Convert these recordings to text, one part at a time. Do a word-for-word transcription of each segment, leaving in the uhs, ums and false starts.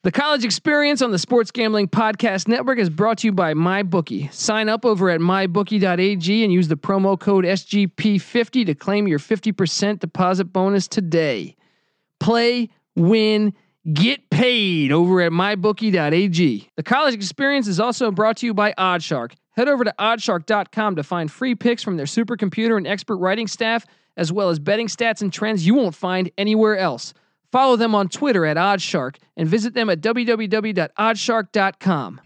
The College Experience on the Sports Gambling Podcast Network is brought to you by MyBookie. Sign up over at my bookie dot a g and use the promo code S G P fifty to claim your fifty percent deposit bonus today. Play, win, get paid over at my bookie dot a g. The College Experience is also brought to you by OddsShark. Head over to oddshark dot com to find free picks from their supercomputer and expert writing staff, as well as betting stats and trends you won't find anywhere else. Follow them on Twitter at OddsShark and visit them at w w w dot oddshark dot com.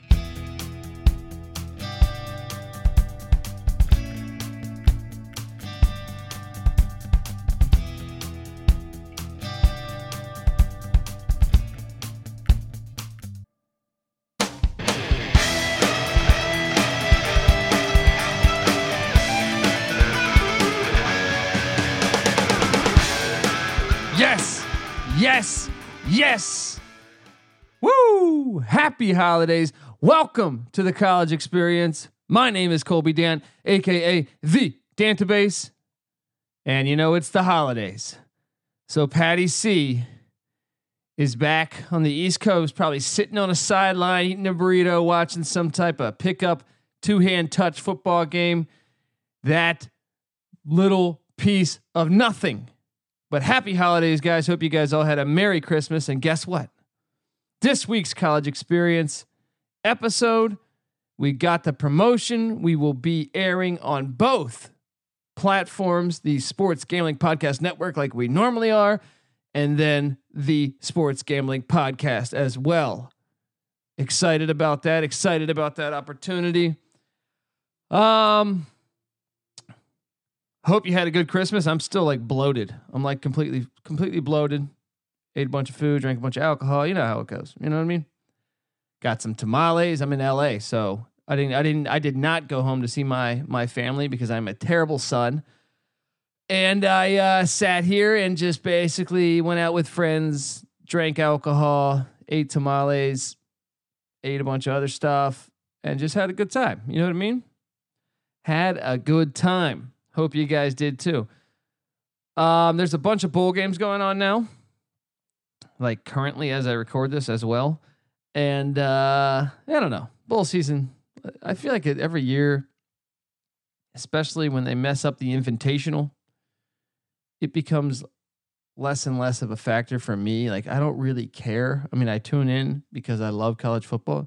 Yes! Yes! Yes! Woo! Happy holidays. Welcome to the College Experience. My name is Colby Dan, aka the Dantabase. And you know, it's the holidays. So Patty C is back on the East Coast, probably sitting on a sideline, eating a burrito, watching some type of pickup, two-hand touch football game. That little piece of nothing. But happy holidays, guys. Hope you guys all had a Merry Christmas. And guess what? This week's College Experience episode, we got the promotion. We will be airing on both platforms, the Sports Gambling Podcast Network, like we normally are, and then the Sports Gambling Podcast as well. Excited about that. Excited about that opportunity. Um... Hope you had a good Christmas. I'm still like bloated. I'm like completely, completely bloated. Ate a bunch of food, drank a bunch of alcohol. You know how it goes. You know what I mean? Got some tamales. I'm in L A, so I didn't, I didn't, I did not go home to see my my family because I'm a terrible son. And I uh, sat here and just basically went out with friends, drank alcohol, ate tamales, ate a bunch of other stuff, and just had a good time. You know what I mean? Had a good time. Hope you guys did too. Um, there's a bunch of bowl games going on now, like currently as I record this as well. And uh, I don't know, bowl season. I feel like it every year, especially when they mess up the Invitational, it becomes less and less of a factor for me. Like I don't really care. I mean, I tune in because I love college football,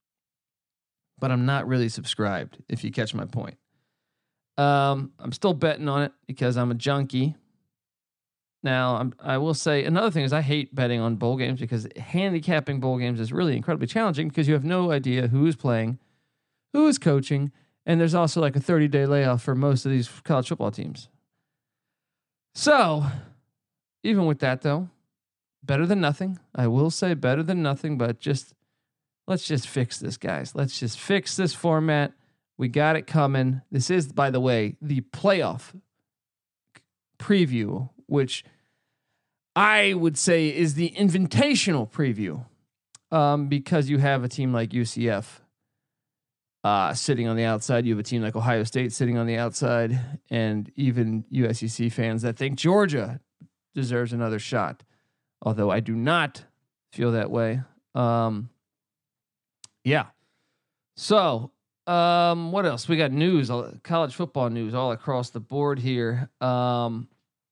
but I'm not really subscribed, if you catch my point. Um, I'm still betting on it because I'm a junkie. Now, I'm, I will say another thing is I hate betting on bowl games because handicapping bowl games is really incredibly challenging because you have no idea who is playing, who is coaching, and there's also like a thirty-day layoff for most of these college football teams. So, even with that though, better than nothing. I will say better than nothing, but just let's just fix this, guys. Let's just fix this format. We got it coming. This is, by the way, the playoff preview, which I would say is the invitational preview, um, because you have a team like U C F uh, sitting on the outside. You have a team like Ohio State sitting on the outside, and even U S C fans that think Georgia deserves another shot, although I do not feel that way. Um, yeah. So... Um, what else? We got news, college football news all across the board here. Um,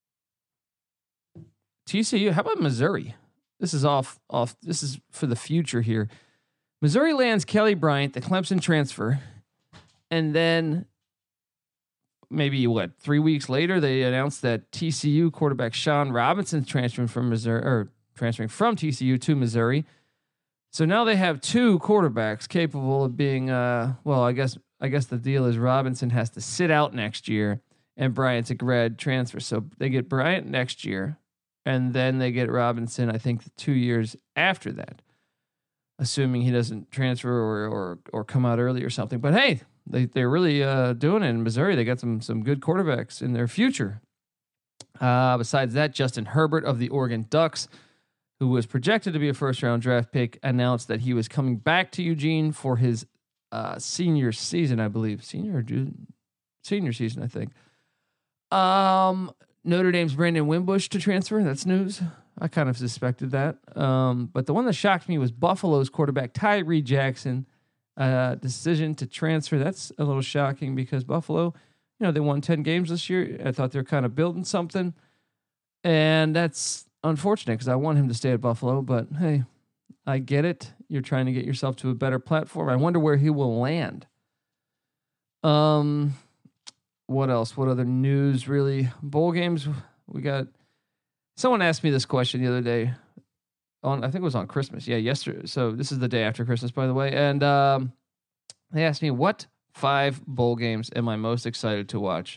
T C U, how about Missouri? This is off, off. This is for the future here. Missouri lands Kelly Bryant, the Clemson transfer. And then maybe what, three weeks later, they announced that T C U quarterback Sean Robinson's transferring from Missouri or transferring from T C U to Missouri. So now they have two quarterbacks capable of being, uh, well, I guess I guess the deal is Robinson has to sit out next year, and Bryant's a grad transfer. So they get Bryant next year, and then they get Robinson, I think, two years after that, assuming he doesn't transfer or or or come out early or something. But hey, they they're really uh, doing it in Missouri. They got some some good quarterbacks in their future. Uh, besides that, Justin Herbert of the Oregon Ducks, who was projected to be a first-round draft pick, announced that he was coming back to Eugene for his uh, senior season, I believe. Senior or junior? Senior season, I think. Um, Notre Dame's Brandon Wimbush to transfer. That's news. I kind of suspected that. Um, but the one that shocked me was Buffalo's quarterback Tyree Jackson. Uh, decision to transfer. That's a little shocking because Buffalo, you know, they won ten games this year. I thought they're kind of building something. And that's unfortunate because I want him to stay at Buffalo. But hey, I get it. You're trying to get yourself to a better platform. I wonder where he will land. Um, what else? What other news? Really, bowl games. We got. Someone asked me this question the other day. On I think it was on Christmas. Yeah, yesterday. So this is the day after Christmas, by the way. And um, they asked me, what five bowl games am I most excited to watch?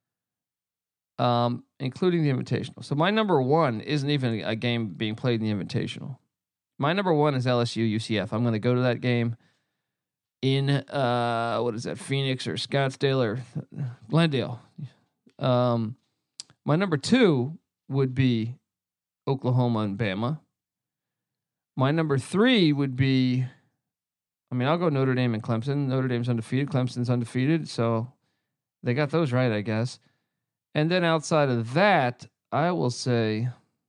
Um, including the Invitational. So my number one isn't even a game being played in the Invitational. My number one is L S U U C F. I'm going to go to that game in, uh, what is that, Phoenix or Scottsdale or Glendale. Um, my number two would be Oklahoma and Bama. My number three would be, I mean, I'll go Notre Dame and Clemson. Notre Dame's undefeated. Clemson's undefeated. So they got those right, I guess. And then outside of that, I will say,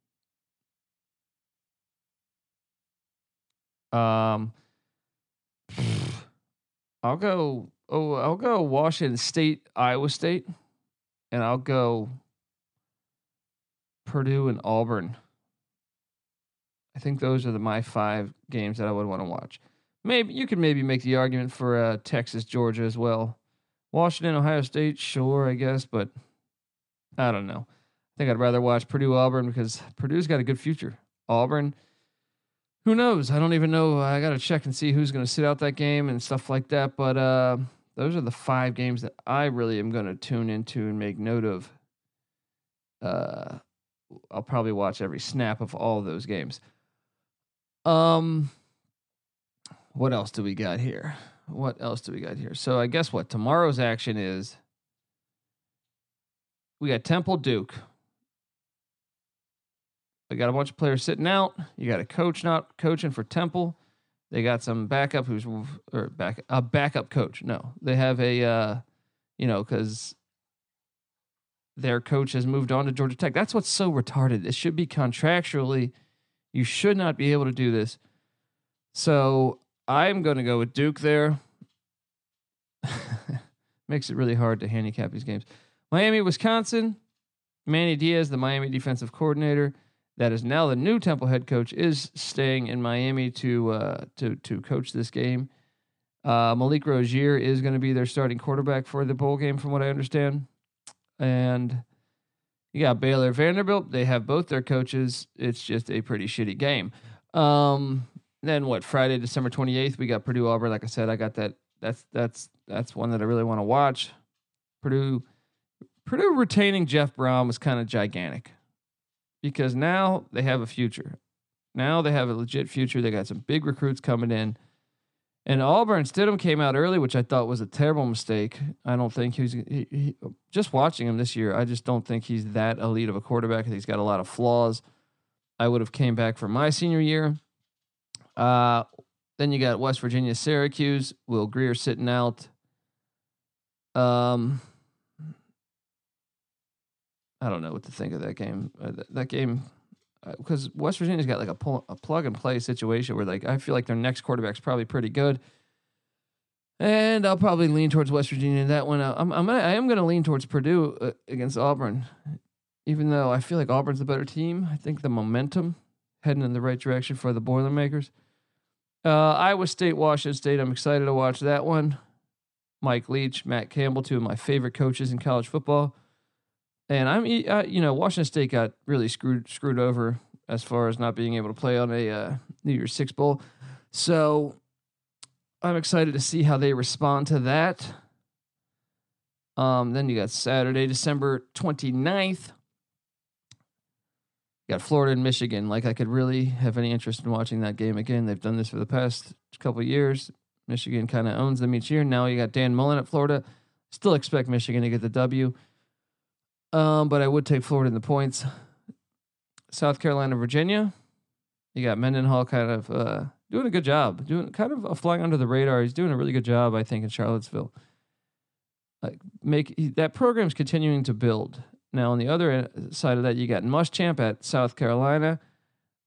um, I'll go, oh, I'll go Washington State, Iowa State, and I'll go Purdue and Auburn. I think those are the my five games that I would want to watch. Maybe you could maybe make the argument for uh, Texas, Georgia as well. Washington, Ohio State, sure, I guess, but I don't know. I think I'd rather watch Purdue, Auburn because Purdue's got a good future. Auburn, who knows? I don't even know. I got to check and see who's going to sit out that game and stuff like that. But uh, those are the five games that I really am going to tune into and make note of. Uh, I'll probably watch every snap of all of those games. Um, what else do we got here? What else do we got here? So I guess what tomorrow's action is, we got Temple Duke. We got a bunch of players sitting out. You got a coach not coaching for Temple. They got some backup who's or back a backup coach. No, they have a, uh, you know, because their coach has moved on to Georgia Tech. That's what's so retarded. It should be contractually. You should not be able to do this. So I'm going to go with Duke there. Makes it really hard to handicap these games. Miami, Wisconsin. Manny Diaz, the Miami defensive coordinator, that is now the new Temple head coach, is staying in Miami to uh, to to coach this game. Uh, Malik Rozier is going to be their starting quarterback for the bowl game, from what I understand. And you got Baylor, Vanderbilt. They have both their coaches. It's just a pretty shitty game. Um, then what? Friday, December twenty-eighth, we got Purdue, Auburn. Like I said, I got that. That's that's that's one that I really want to watch. Purdue, Purdue retaining Jeff Brom was kind of gigantic because now they have a future. Now they have a legit future. They got some big recruits coming in. And Auburn, Stidham came out early, which I thought was a terrible mistake. I don't think he's he, he, just watching him this year. I just don't think he's that elite of a quarterback. He's got a lot of flaws. I would have came back for my senior year. Uh, then you got West Virginia, Syracuse. Will Grier sitting out. Um, I don't know what to think of that game. Uh, that, that game. Because West Virginia's got like a, pull, a plug and play situation where like I feel like their next quarterback's probably pretty good, and I'll probably lean towards West Virginia in that one. I'm I'm gonna, I am going to lean towards Purdue uh, against Auburn, even though I feel like Auburn's the better team. I think the momentum heading in the right direction for the Boilermakers. Uh, Iowa State, Washington State. I'm excited to watch that one. Mike Leach, Matt Campbell, two of my favorite coaches in college football. And I'm, uh, you know, Washington State got really screwed screwed over as far as not being able to play on a uh, New Year's Six bowl. So I'm excited to see how they respond to that. Um, then you got Saturday, December twenty-ninth. You got Florida and Michigan. Like I could really have any interest in watching that game again. They've done this for the past couple of years. Michigan kind of owns them each year. Now you got Dan Mullen at Florida. Still expect Michigan to get the W. Um, but I would take Florida in the points. South Carolina, Virginia. You got Mendenhall kind of uh, doing a good job, doing kind of flying under the radar. He's doing a really good job, I think, in Charlottesville. Like make he, that program's continuing to build. Now on the other side of that, you got Muschamp at South Carolina.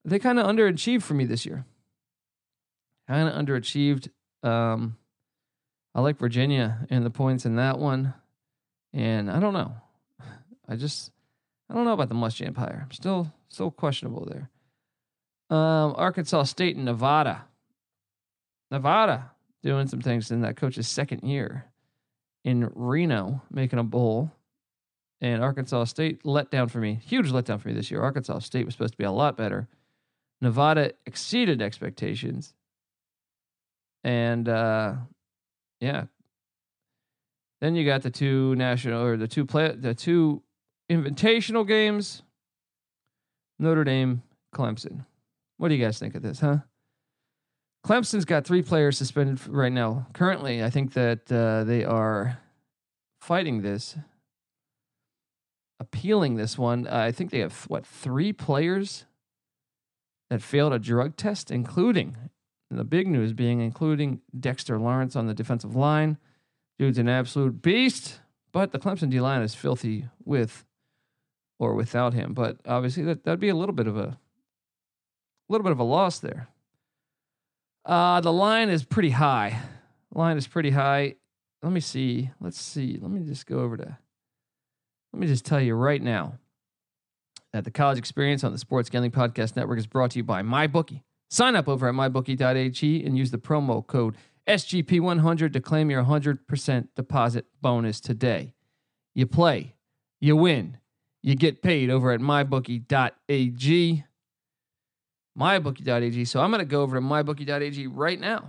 they kind of underachieved for me this year. Kind of underachieved. Um, I like Virginia and the points in that one. And I don't know. I just, I don't know about the Muschamp hire. I'm still, still questionable there. Um, Arkansas State and Nevada. Nevada doing some things in that coach's second year in Reno, making a bowl. And Arkansas State let down for me. Huge letdown for me this year. Arkansas State was supposed to be a lot better. Nevada exceeded expectations. And, uh, yeah. Then you got the two national or the two play the two invitational games. Notre Dame, Clemson. What do you guys think of this, huh? Clemson's got three players suspended right now. Currently, I think that uh, they are fighting this, appealing this one. Uh, I think they have, what, three players that failed a drug test, including, and the big news being, including Dexter Lawrence on the defensive line. Dude's an absolute beast, but the Clemson D-line is filthy with or without him. But obviously, that, that'd be a little bit of a, a little bit of a loss there. Uh, the line is pretty high. The line is pretty high. Let me see. Let's see. Let me just go over to. Let me just tell you right now that the college experience on the Sports Gambling Podcast Network is brought to you by MyBookie. Sign up over at my bookie dot a g and use the promo code S G P one hundred to claim your one hundred percent deposit bonus today. You play, you win, you get paid over at my bookie dot a g. my bookie dot a g. So I'm going to go over to my bookie dot a g right now.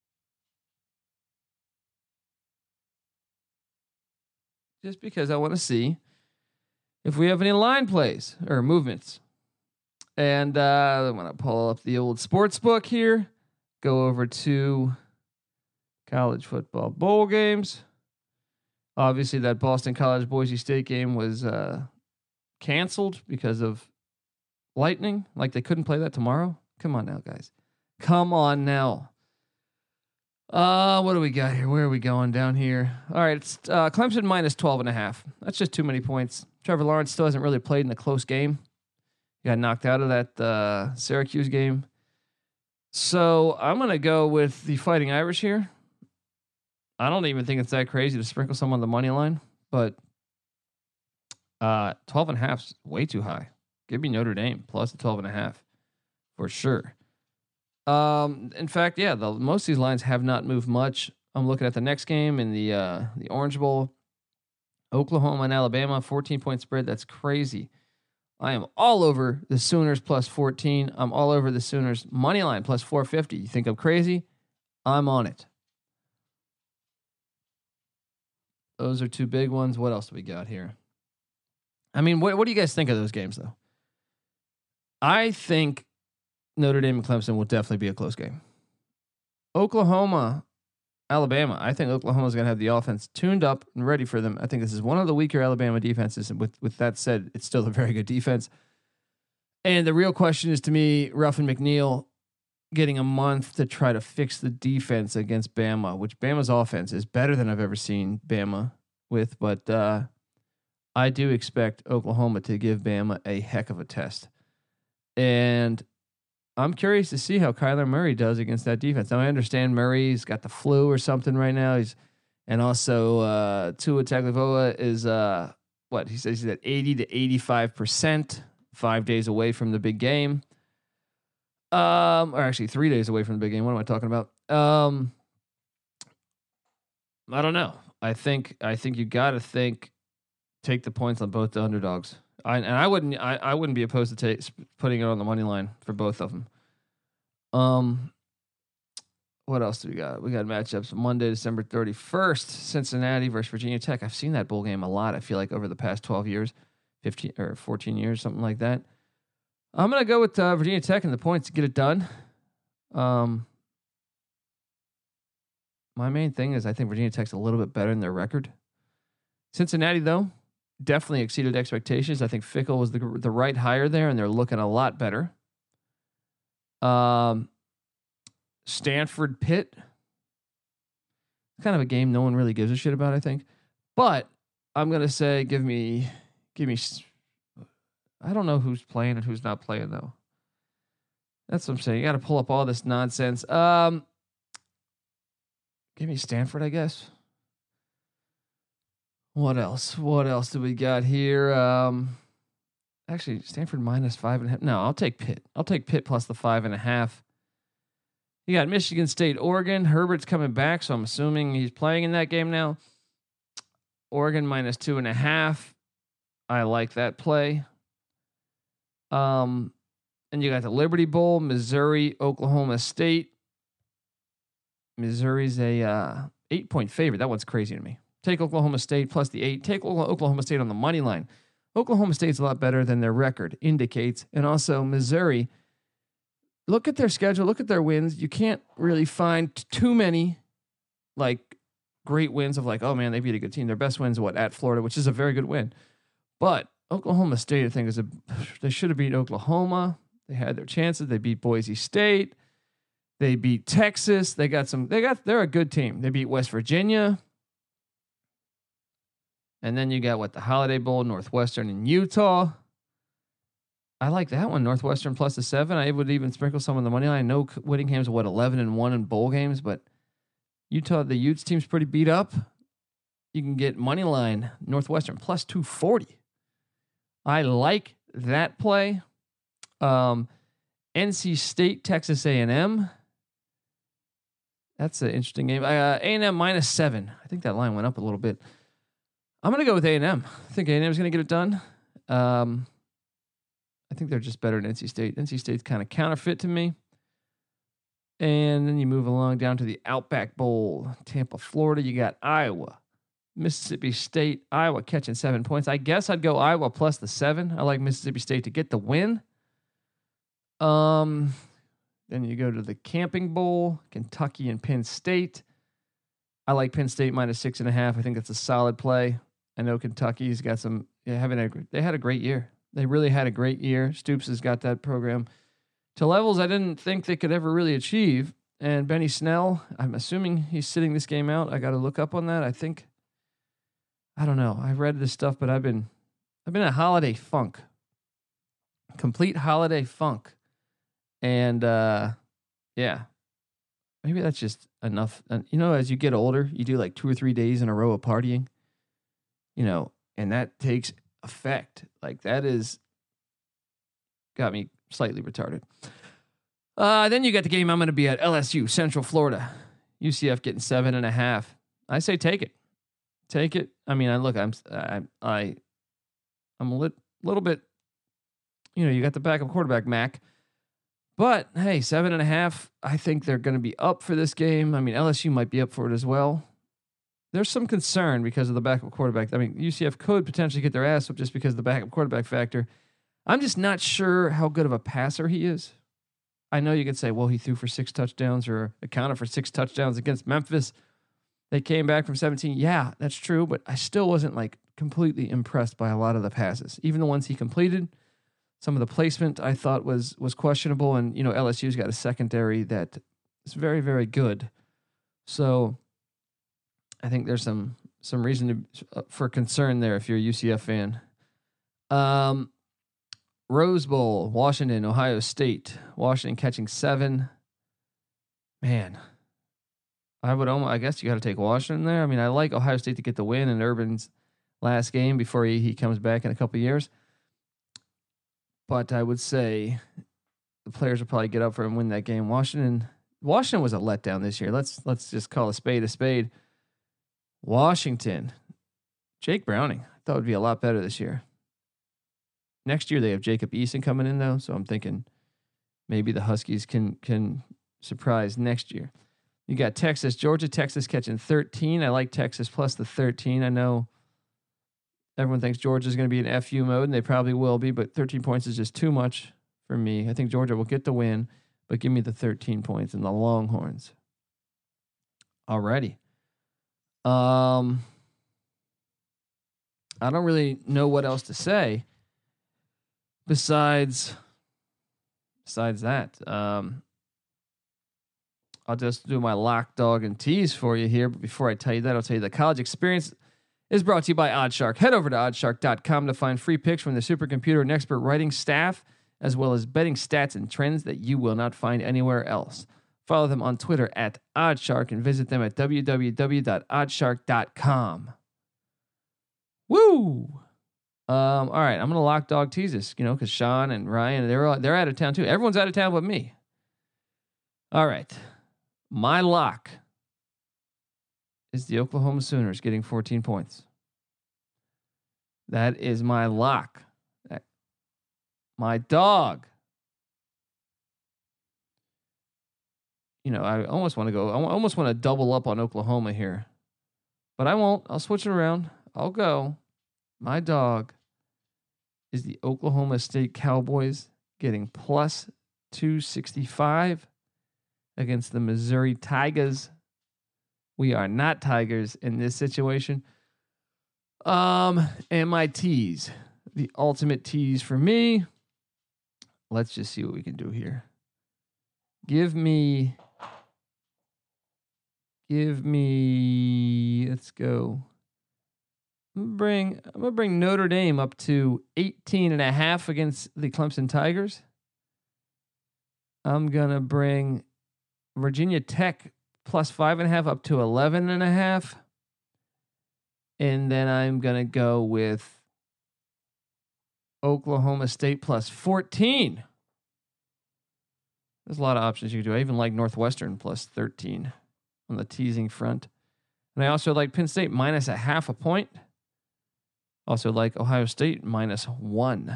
Just because I want to see if we have any line plays or movements. And uh, I'm going to pull up the old sports book here. Go over to college football bowl games. Obviously, that Boston College Boise State game was uh, canceled because of lightning. Like they couldn't play that tomorrow. Come on now, guys. Come on now. Uh, what do we got here? Where are we going down here? All right, it's uh, Clemson minus twelve and a half. That's just too many points. Trevor Lawrence still hasn't really played in a close game. He got knocked out of that uh, Syracuse game. So I'm going to go with the Fighting Irish here. I don't even think it's that crazy to sprinkle some on the money line, but uh, twelve and a half is way too high. Give me Notre Dame plus the twelve and a half for sure. Um, in fact, yeah, the, most of these lines have not moved much. I'm looking at the next game in the uh, the Orange Bowl, Oklahoma and Alabama, fourteen point spread. That's crazy. I am all over the Sooners plus fourteen. I'm all over the Sooners money line plus four fifty. You think I'm crazy? I'm on it. Those are two big ones. What else do we got here? I mean, what what do you guys think of those games though? I think Notre Dame and Clemson will definitely be a close game. Oklahoma, Alabama. I think Oklahoma is going to have the offense tuned up and ready for them. I think this is one of the weaker Alabama defenses. And with, with that said, it's still a very good defense. And the real question is to me, Ruffin McNeil getting a month to try to fix the defense against Bama, which Bama's offense is better than I've ever seen Bama with. But uh, I do expect Oklahoma to give Bama a heck of a test. And I'm curious to see how Kyler Murray does against that defense. Now I understand Murray's got the flu or something right now. He's and also uh, Tua Tagovailoa is uh, what he says he's at eighty to eighty-five percent, five days away from the big game. Um, or actually three days away from the big game. What am I talking about? Um, I don't know. I think I think you got to think take the points on both the underdogs. I, and I wouldn't, I, I wouldn't be opposed to take, putting it on the money line for both of them. Um, what else do we got? We got matchups Monday, December thirty-first, Cincinnati versus Virginia Tech. I've seen that bowl game a lot. I feel like over the past twelve years, fifteen or fourteen years, something like that. I'm going to go with uh, Virginia Tech and the points to get it done. Um, my main thing is I think Virginia Tech's a little bit better in their record. Cincinnati though, definitely exceeded expectations. I think Fickle was the the right hire there, and they're looking a lot better. Um, Stanford Pitt, kind of a game no one really gives a shit about, I think. But I'm gonna say, give me, give me. I don't know who's playing and who's not playing though. That's what I'm saying. You got to pull up all this nonsense. Um, give me Stanford, I guess. What else? What else do we got here? Um, actually, Stanford minus five and a half. No, I'll take Pitt. I'll take Pitt plus the five and a half. You got Michigan State, Oregon. Herbert's coming back, so I'm assuming he's playing in that game now. Oregon minus two and a half. I like that play. Um, and you got the Liberty Bowl, Missouri, Oklahoma State. Missouri's a uh, eight point favorite. That one's crazy to me. Take Oklahoma State plus the eight. Take Oklahoma State on the money line. Oklahoma State's a lot better than their record indicates. And also Missouri, look at their schedule. Look at their wins. You can't really find too many like great wins of like, oh man, they beat a good team. Their best wins, what, at Florida, which is a very good win. But Oklahoma State, I think, is a, they should have beat Oklahoma. They had their chances. They beat Boise State. They beat Texas. They got some, they got, they're a good team. They beat West Virginia. And then you got what, the Holiday Bowl, Northwestern and Utah. I like that one. Northwestern plus the seven. I would even sprinkle some on the money line. I know Whittingham's what, eleven and one in bowl games, but Utah, the Utes team's pretty beat up. You can get money line Northwestern plus two forty. I like that play. Um, N C State, Texas A and M. That's an interesting game. Uh, A and M minus seven. I think that line went up a little bit. I'm going to go with A and M. I think A and M is going to get it done. Um, I think they're just better than N C State. N C State's kind of counterfeit to me. And then you move along down to the Outback Bowl, Tampa, Florida. You got Iowa, Mississippi State. Iowa catching seven points. I guess I'd go Iowa plus the seven. I like Mississippi State to get the win. Um, then you go to the Camping Bowl, Kentucky and Penn State. I like Penn State minus six and a half. I think that's a solid play. I know Kentucky's got some, yeah, having a, they had a great year. They really had a great year. Stoops has got that program to levels I didn't think they could ever really achieve. And Benny Snell, I'm assuming he's sitting this game out. I got to look up on that. I think, I don't know. I've read this stuff, but I've been, I've been a holiday funk, complete holiday funk. And, uh, yeah, maybe that's just enough. Uh, you know, as you get older, you do like two or three days in a row of partying, you know, and that takes effect. Like that is got me slightly retarded. Uh, then you got the game I'm going to be at, L S U, Central Florida. U C F getting seven and a half. I say take it. Take it. I mean, I look, I'm, I, I, I'm a lit, little bit, you know, you got the backup quarterback, Mac. But hey, seven and a half. I think they're going to be up for this game. I mean, L S U might be up for it as well. There's some concern because of the backup quarterback. I mean, U C F could potentially get their ass up just because of the backup quarterback factor. I'm just not sure how good of a passer he is. I know you could say, well, he threw for six touchdowns or accounted for six touchdowns against Memphis. They came back from seventeen. Yeah, that's true, but I still wasn't like completely impressed by a lot of the passes. Even the ones he completed, some of the placement I thought was was questionable. And, you know, L S U's got a secondary that is very, very good. So I think there's some some reason to, uh, for concern there if you're a U C F fan. Um, Rose Bowl, Washington, Ohio State. Washington catching seven. Man, I would almost, I guess you got to take Washington there. I mean, I like Ohio State to get the win in Urban's last game before he, he comes back in a couple of years. But I would say the players will probably get up for and win that game. Washington, Washington was a letdown this year. Let's let's just call a spade a spade. Washington, Jake Browning, I thought would be a lot better this year. Next year they have Jacob Eason coming in though, so I'm thinking maybe the Huskies can can surprise next year. You got Texas, Georgia, Texas catching thirteen. I like Texas plus the thirteen. I know everyone thinks Georgia's going to be in F U mode, and they probably will be, but thirteen points is just too much for me. I think Georgia will get the win, but give me the thirteen points and the Longhorns. Alrighty. Um, I don't really know what else to say besides besides that. Um, I'll just do my lock, dog, and tease for you here. But before I tell you that, I'll tell you the college experience is brought to you by Oddshark. Head over to oddshark dot com to find free picks from the supercomputer and expert writing staff as well as betting stats and trends that you will not find anywhere else. Follow them on Twitter at Oddshark and visit them at w w w dot oddshark dot com. Woo! Um, all right, I'm gonna lock dog teases, you know, because Sean and Ryan, they're all, they're out of town too. Everyone's out of town but me. All right, my lock is the Oklahoma Sooners getting fourteen points. That is my lock. My dog. You know, I almost want to go. I almost want to double up on Oklahoma here, but I won't. I'll switch it around. I'll go. My dog is the Oklahoma State Cowboys getting plus two sixty-five against the Missouri Tigers. We are not Tigers in this situation. Um, and my tease, the ultimate tease for me. Let's just see what we can do here. Give me, give me, let's go. I'm gonna bring, I'm gonna bring Notre Dame up to eighteen and a half against the Clemson Tigers. I'm gonna bring Virginia Tech plus five and a half up to eleven and a half. And then I'm gonna go with Oklahoma State plus fourteen. There's a lot of options you can do. I even like Northwestern plus thirteen on the teasing front. And I also like Penn State minus a half a point. Also like Ohio State minus one.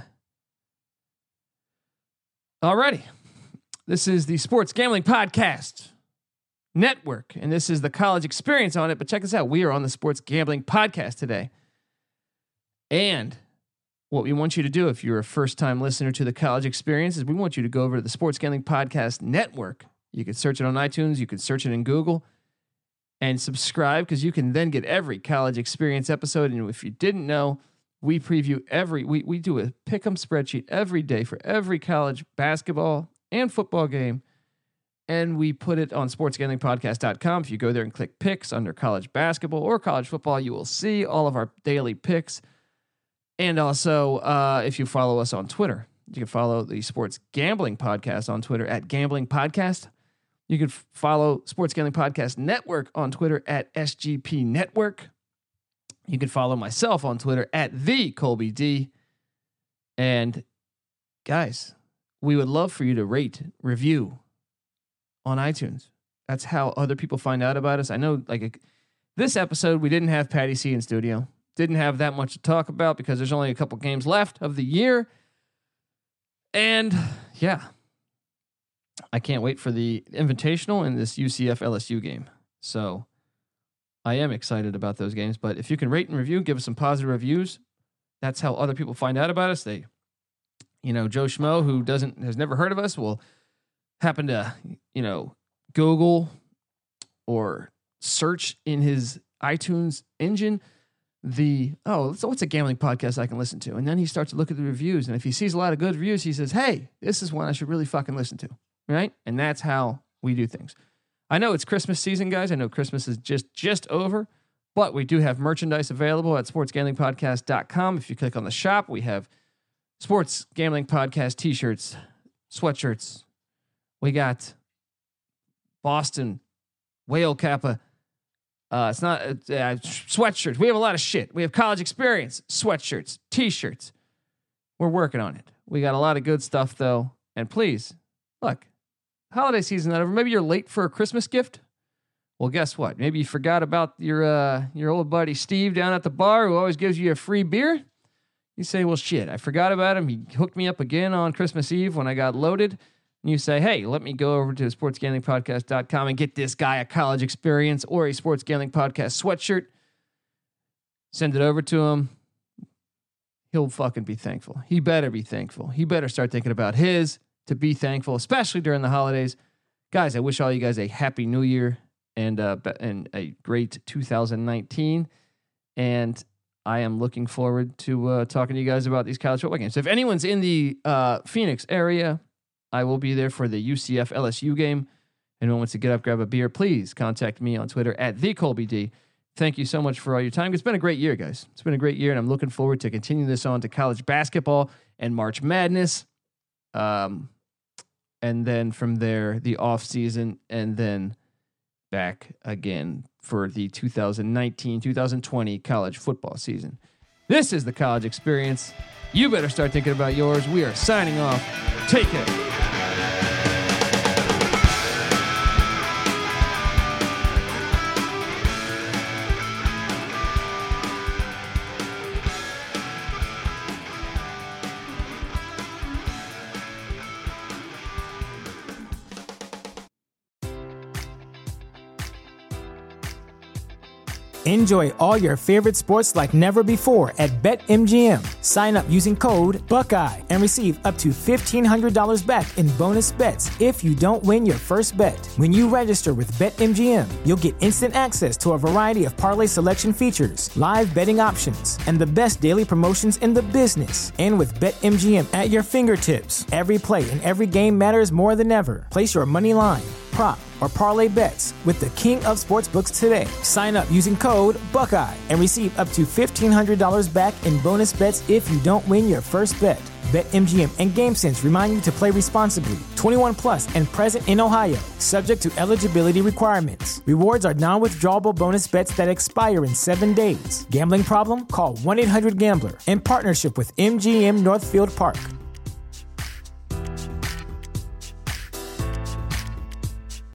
Alrighty. This is the Sports Gambling Podcast Network, and this is the college experience on it. But check us out. We are on the Sports Gambling Podcast today. And what we want you to do if you're a first-time listener to the college experience is we want you to go over to the Sports Gambling Podcast Network. You can search it on iTunes. You can search it in Google and subscribe because you can then get every college experience episode. And if you didn't know, we preview every, we, we do a pick'em spreadsheet every day for every college basketball and football game. And we put it on sports gambling podcast dot com. If you go there and click picks under college basketball or college football, you will see all of our daily picks. And also, uh, if you follow us on Twitter, you can follow the Sports Gambling Podcast on Twitter at Gambling Podcast. You can f- follow Sports Gambling Podcast Network on Twitter at S G P Network. You can follow myself on Twitter at the Colby D. And guys, we would love for you to rate, review on iTunes. That's how other people find out about us. I know, like a, this episode, we didn't have Patty C in studio. Didn't have that much to talk about because there's only a couple games left of the year. And yeah, I can't wait for the Invitational and this U C F L S U game. So I am excited about those games. But if you can rate and review, give us some positive reviews. That's how other people find out about us. They, you know, Joe Schmo, who doesn't has never heard of us, will happen to, you know, Google or search in his iTunes engine the, oh, so what's a gambling podcast I can listen to? And then he starts to look at the reviews. And if he sees a lot of good reviews, he says, hey, this is one I should really fucking listen to. Right? And that's how we do things. I know it's Christmas season, guys. I know Christmas is just, just over, but we do have merchandise available at sports gambling podcast dot com. If you click on the shop, we have Sports Gambling Podcast t-shirts, sweatshirts. We got Boston Whale Kappa. Uh, it's not uh, uh, sweatshirts. We have a lot of shit. We have college experience, sweatshirts, t-shirts. We're working on it. We got a lot of good stuff though. And please, look, holiday season not over. Maybe you're late for a Christmas gift. Well, guess what? Maybe you forgot about your uh, your old buddy Steve down at the bar who always gives you a free beer. You say, well, shit, I forgot about him. He hooked me up again on Christmas Eve when I got loaded. And you say, hey, let me go over to sports gambling podcast dot com and get this guy a college experience or a Sports Gambling Podcast sweatshirt. Send it over to him. He'll fucking be thankful. He better be thankful. He better start thinking about his to be thankful, especially during the holidays. Guys, I wish all you guys a happy new year and, uh, and a great two thousand nineteen. And I am looking forward to uh, talking to you guys about these college football games. So if anyone's in the uh, Phoenix area, I will be there for the U C F L S U game. Anyone wants to get up, grab a beer, please contact me on Twitter at the Colby D. Thank you so much for all your time. It's been a great year, guys. It's been a great year, and I'm looking forward to continuing this on to college basketball and March Madness. Um, and then from there, the off season, and then back again for the two thousand nineteen two thousand twenty college football season. This is the College Experience. You better start thinking about yours. We are signing off. Take care. Enjoy all your favorite sports like never before at BetMGM. Sign up using code Buckeye and receive up to fifteen hundred dollars back in bonus bets if you don't win your first bet. When you register with BetMGM, you'll get instant access to a variety of parlay selection features, live betting options, and the best daily promotions in the business. And with BetMGM at your fingertips, every play and every game matters more than ever. Place your money line, prop, or parlay bets with the king of sportsbooks today. Sign up using code Buckeye and receive up to fifteen hundred dollars back in bonus bets if you don't win your first bet. BetMGM and GameSense remind you to play responsibly. twenty-one plus and present in Ohio, subject to eligibility requirements. Rewards are non-withdrawable bonus bets that expire in seven days. Gambling problem? Call one eight hundred gambler in partnership with M G M Northfield Park.